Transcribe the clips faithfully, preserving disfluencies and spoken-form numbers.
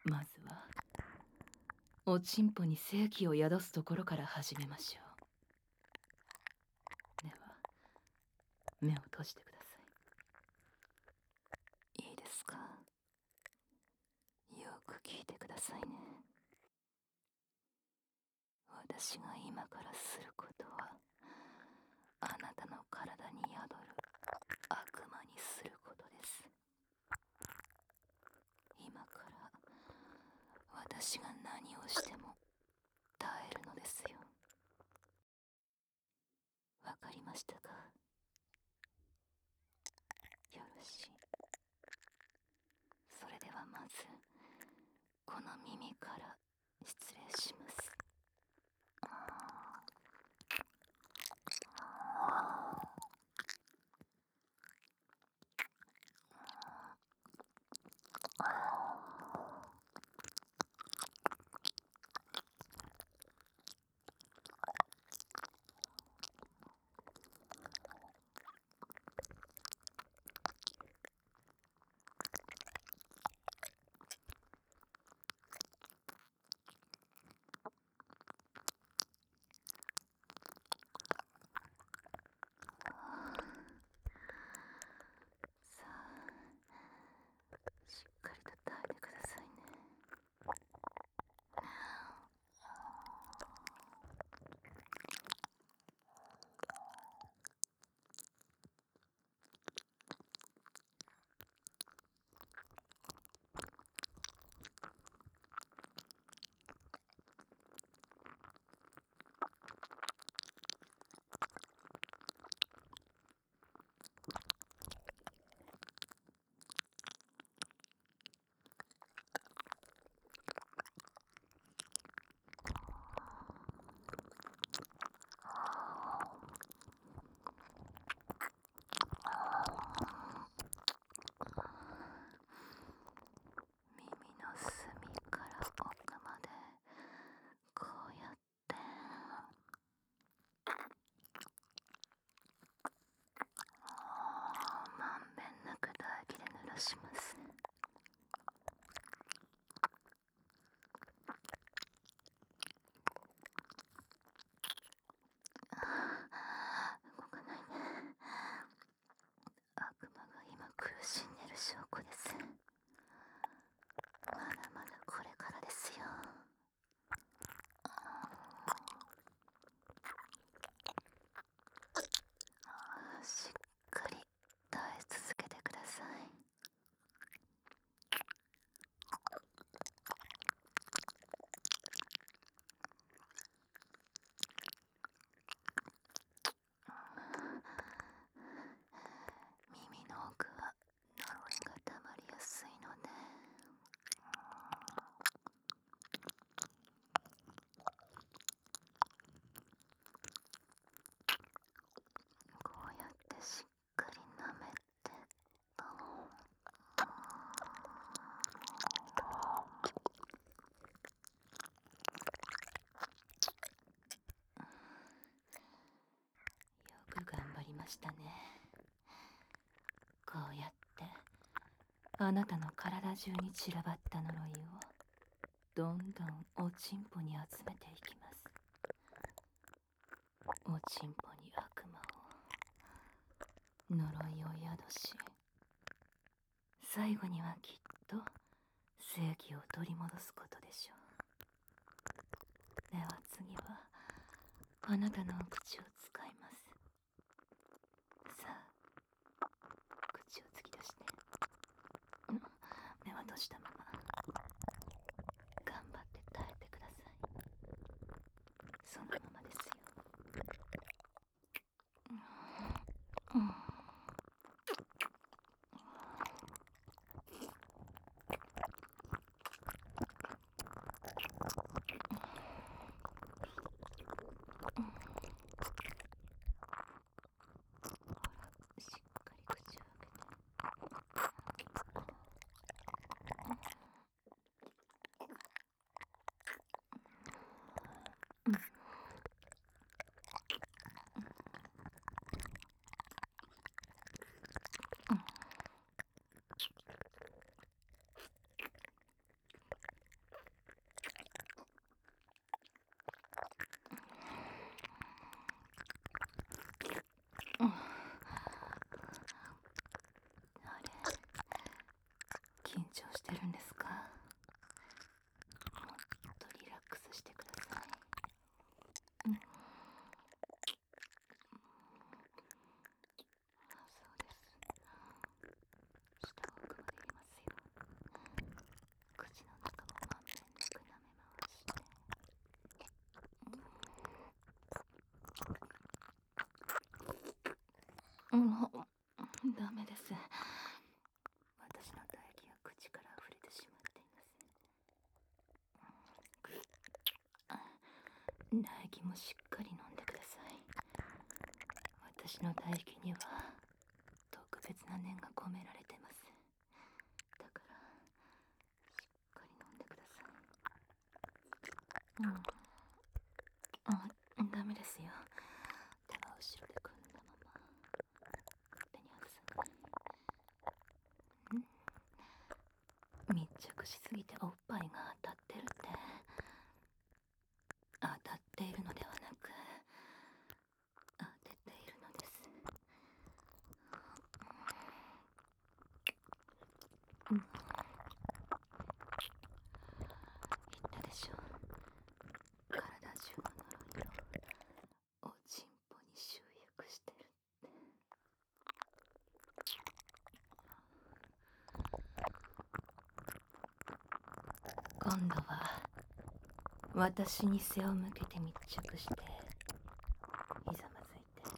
まずはおちんぽに正気を宿すところから始めましょう。では目を閉じてください。いいですか。よく聞いてくださいね。私が今からすることは、あなたの体に宿る悪魔にすることです。今から私が何をしても耐えるのですよ。わかりましたか。よろしい。それではまずこの耳から失礼します。さあ、しっかりと耐えてくださいね。耳の隅から奥までこうやってまんべんなく唾液で濡らします。動かないね。悪魔が今苦しんでる証拠です。まだまだこれからですよ。しっかり耐え続けてください。耳の奥は呪いが溜まりやすいので、こうやってしっかり舐めて、よく頑張りましたね。こうやってあなたの体中に散らばった呪いをどんどんおちんぽに集めていきます。おちんぽに悪魔を、呪いを宿し、最後にはきっと正義を取り戻すことでしょう。では次はあなたのお口を使います。さあ、口を突き出して、目は閉じたまま頑張って耐えてください。そのままですよ。うん、 うん、ダメです。私の唾液が口から溢れてしまっています。唾液もしっかり飲んでください。私の唾液には特別な念が込められてます。だからしっかり飲んでください。うん。あ、ダメですよ。手は後ろで組んだまま勝手に外さない。ん密着しすぎておっぱいが当たってるって。当たっているのではなく当てているのです。うん、言ったでしょ。体中の呪いをおちんぽに集約してるって。今度は私に背を向けて密着してひざまずいて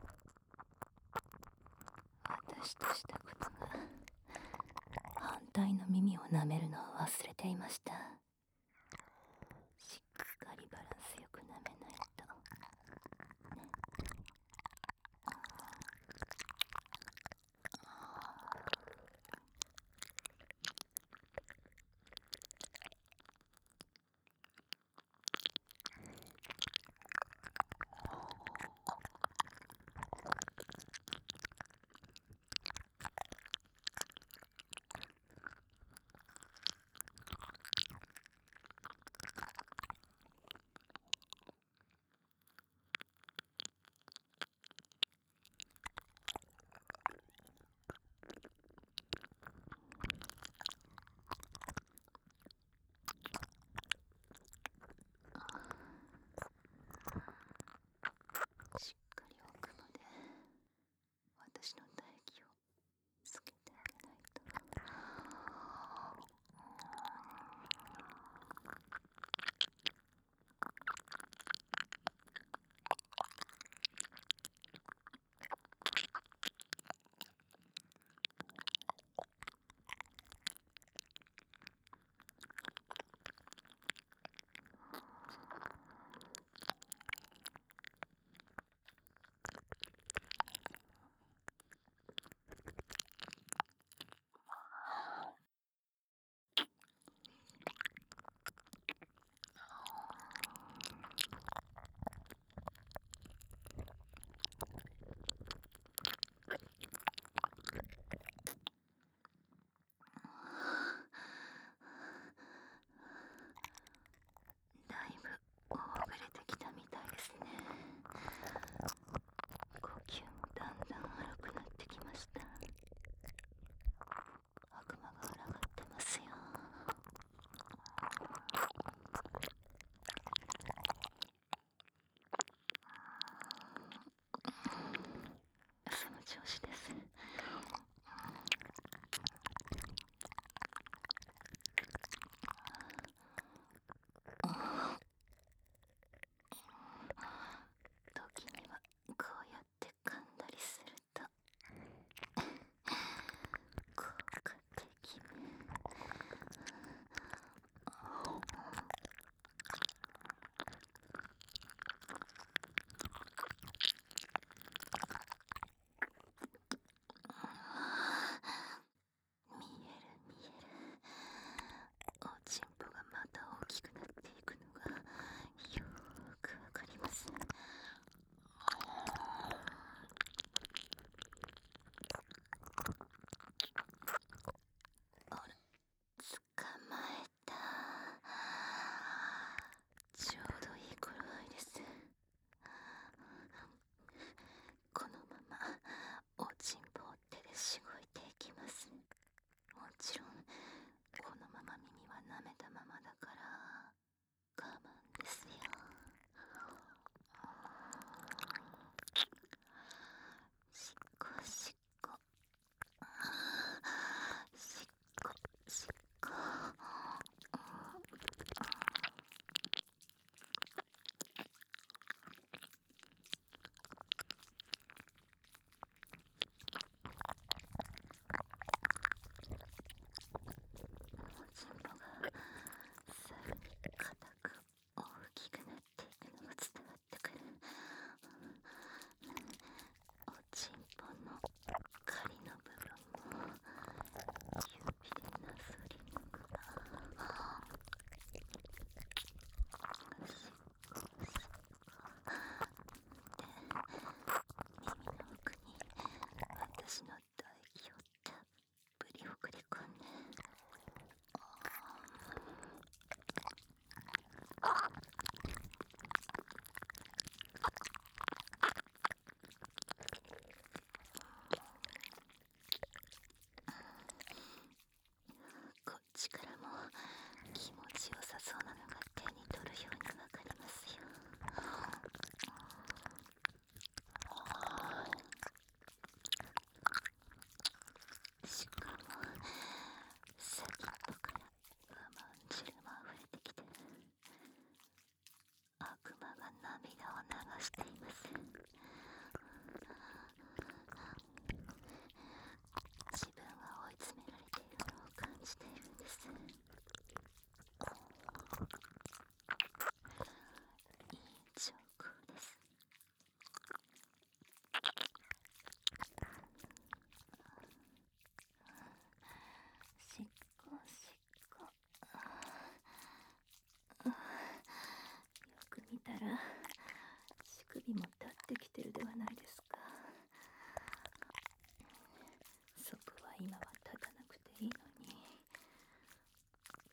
私としたことが反対の耳を舐めるのを忘れていました。しっかりバランスよく舐めないとね。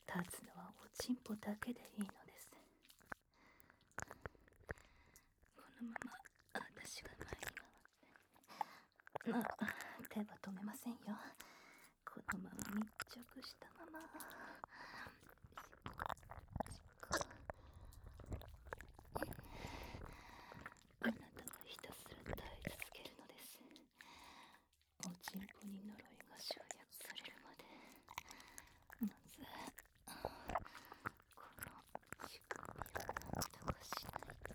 立つのはおちんぽだけでいいのです。このまま私が前に回って、あ、手は止めませんよ。このまま密着したまま。あなたはひたすら耐え続けるのです。おちんぽに呪いが省略されるまで。まずこの乳首をなんとかしないと。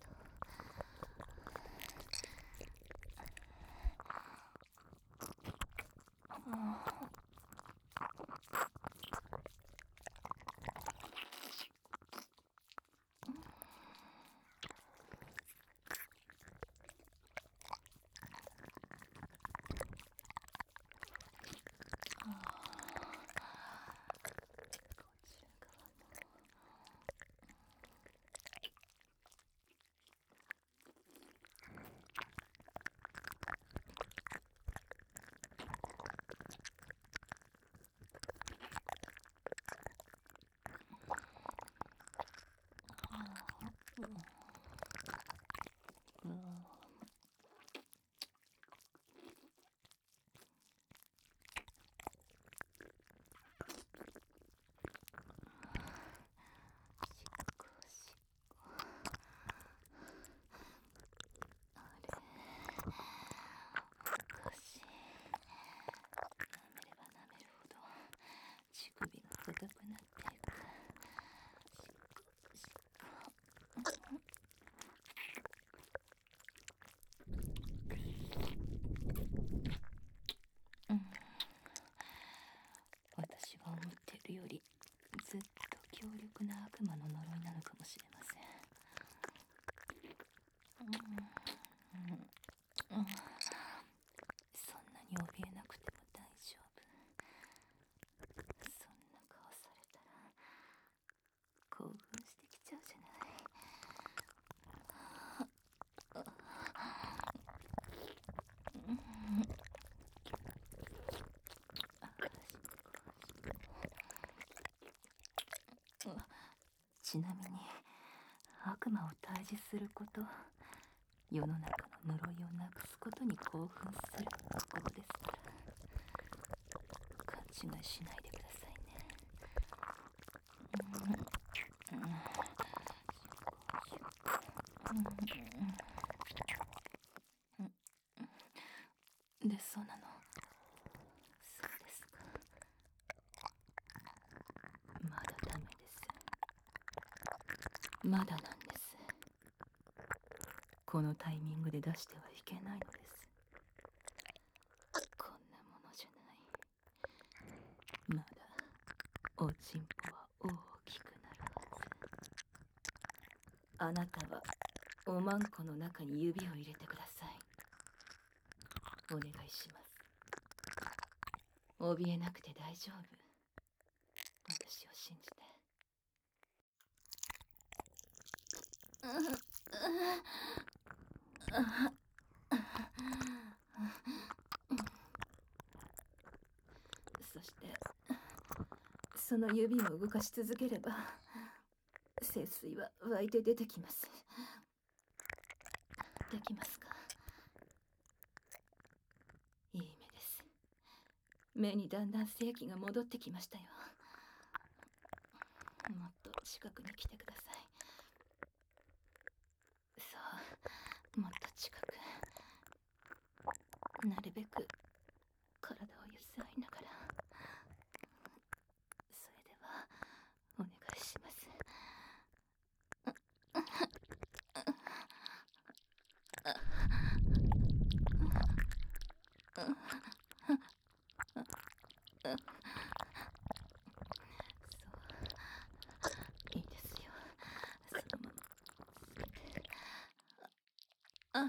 乳首が太くなっていく。うん、私が思っているよりずっと強力な悪魔の呪いなのかもしれません。うんうんうん、そんなに怯えなくても大丈夫。そんな顔されたら興奮してきちゃうじゃない。ちなみに悪魔を退治すること、世の中の呪いをなくすことに興奮するところですから、勘違いしないでくださいね。うんうんうん、で、そうなの。そうですか。まだダメです。まだなんです。このタイミングで出してはいけないのです。こんなものじゃない。まだおちんぽは大きくなるはず。あなたはおまんこの中に指を入れてください。お願いします。怯えなくて大丈夫。私を信じて。そしてその指を動かし続ければ聖水は湧いて出てきます。できますか？いい目です。目にだんだん精気が戻ってきましたよ。もっと近くに来てください。そう、もっと近く。なるべく体をゆすらいながら。それではお願いします。そう、いいですよ。そのまま続けて。あ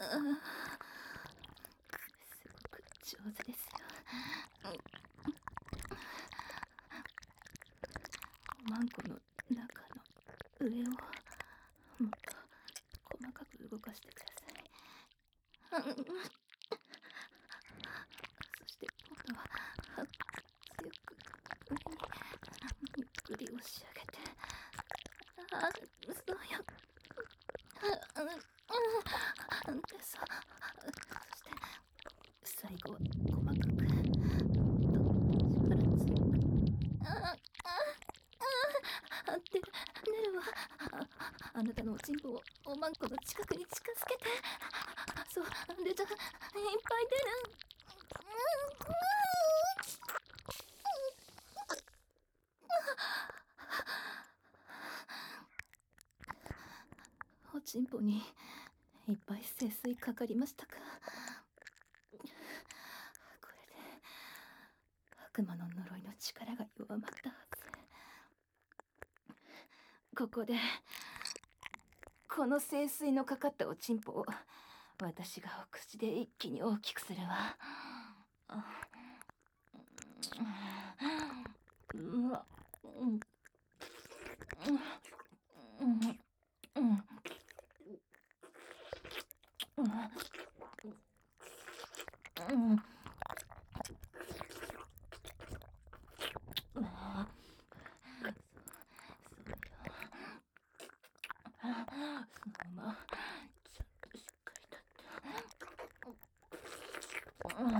すごく上手ですよ。おまんこの中の上をもっと細かく動かしてください。そして今度は強く上にゆっくり押し上げて、あ、そうよ。でさ、そして最後は細かくもっと力強く。ああでネルはああなたのおちんぽをおまんこの近くに近づけて、そうでじゃいっぱい出る。おちんぽにいっぱい清水かかりましたか。これで悪魔の呪いの力が弱まったはず。ここでこの清水のかかったおちんぽを私がお口で一気に大きくするわ。うわ、うん、うん、うん、うん、うん。そのままちゃんとしっかり立って。うん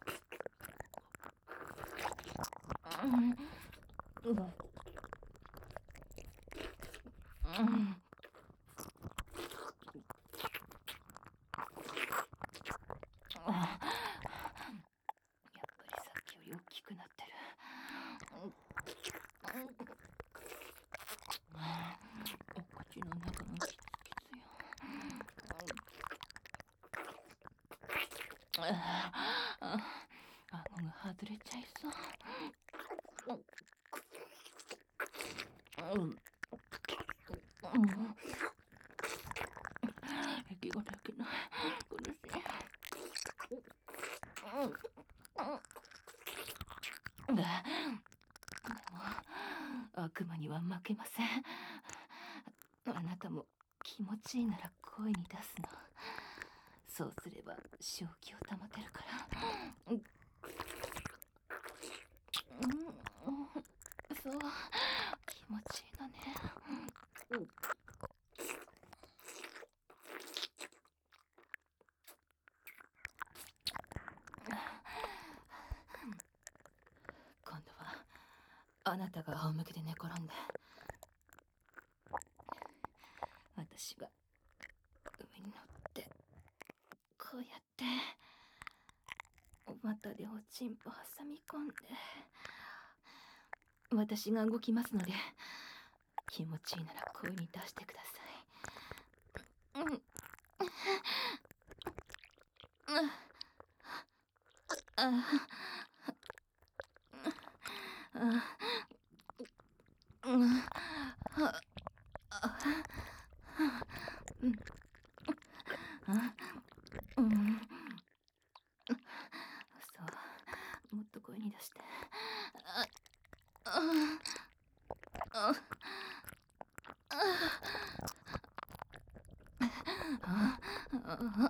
うんうんうんやっぱりさっきより大きくなってる。お口の中もキツキツよ。顎が外れちゃいそう。うん、息ができない。苦しい。でも悪魔には負けません。あなたも気持ちいいなら声に出すの。そうすれば正気を保てるから。うん、そう気持ちいいのね。うん、今度はあなたが仰向けで寝転んで、私が上に乗ってこうやってお股でおちんぽ挟み込んで、私が動きますので気持ちいいなら声に出してください。うん、ああうんあうんうんそうもっと声に出して。あああああ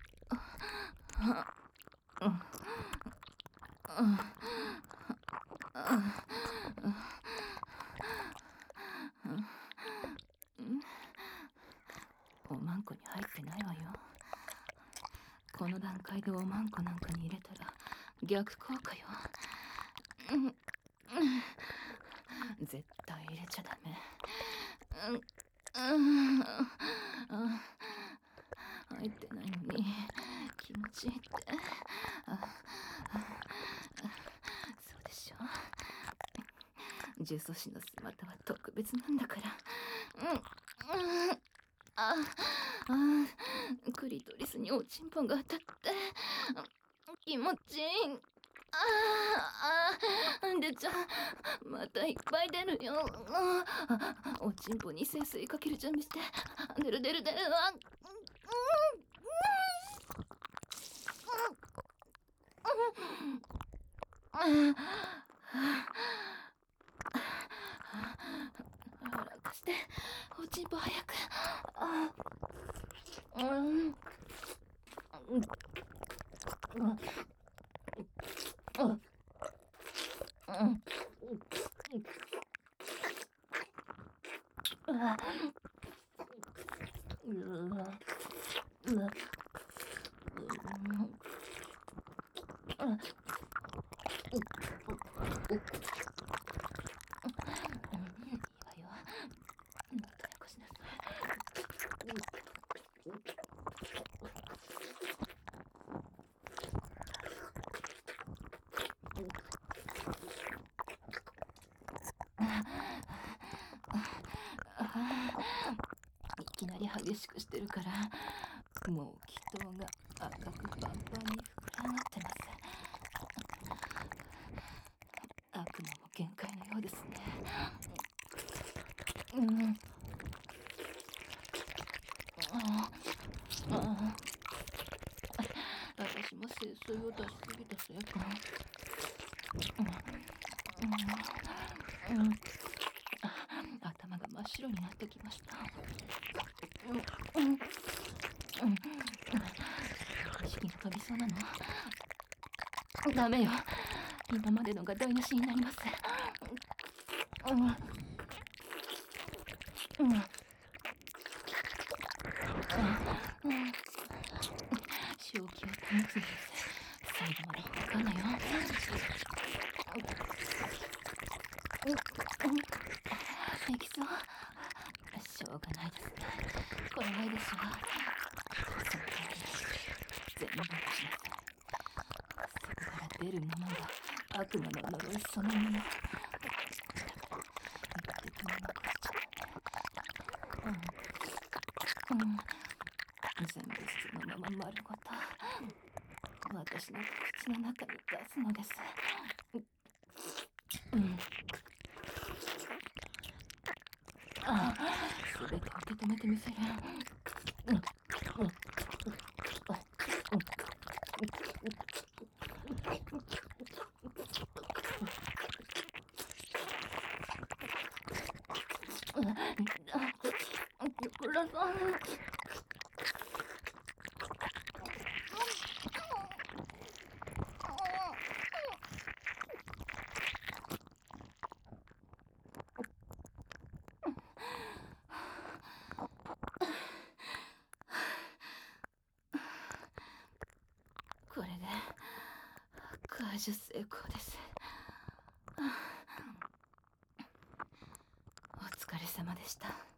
おまんこに入ってないわよ。この段階でおまんこなんかに入れたら逆効果よ。絶対入れちゃダメ。入ってないのに気持ちいいって。そうでしょ。呪詛師の姿は特別なんだから。うんうん、ああクリトリスにおちんぽが当たって気持ちいい。ああでちゃまたいっぱい出るよ。おちんぽに清水かける準備して。出る出る出る。あ、うんうんらかして、おちんぽ早く。あうん。うん。うん。うん。うん。うわ。うわ。うわ。うん。うん。いいわよ。もっと早くしなさい。いきなり激しくしてるから、もう気筒が赤くパンパンに膨らまってます。悪魔も限界のようですね。うん。ああ。私も清水を出しすぎたせいか。うん。うん。頭が真っ白になってきました。うん。うん。うん。意識が飛びそうなの。ダメよ。今までのが台無しになります。うん。うん。うん。正気を保つんです。最後まで引っかかんなよ。うん。うん。いきそう。しょうがないですね。怖いでしょ。その通り。全部出しなさい。そこから出るものが悪魔の呪いそのもの。一滴も残しちゃダメ。うん。うん。全部そのまま丸ごと私の口の中に出すのです。うん。ああ、すべて受け止めてみせる。うん。うん。うん。うん。ください。これで解除成功です。お疲れ様でした。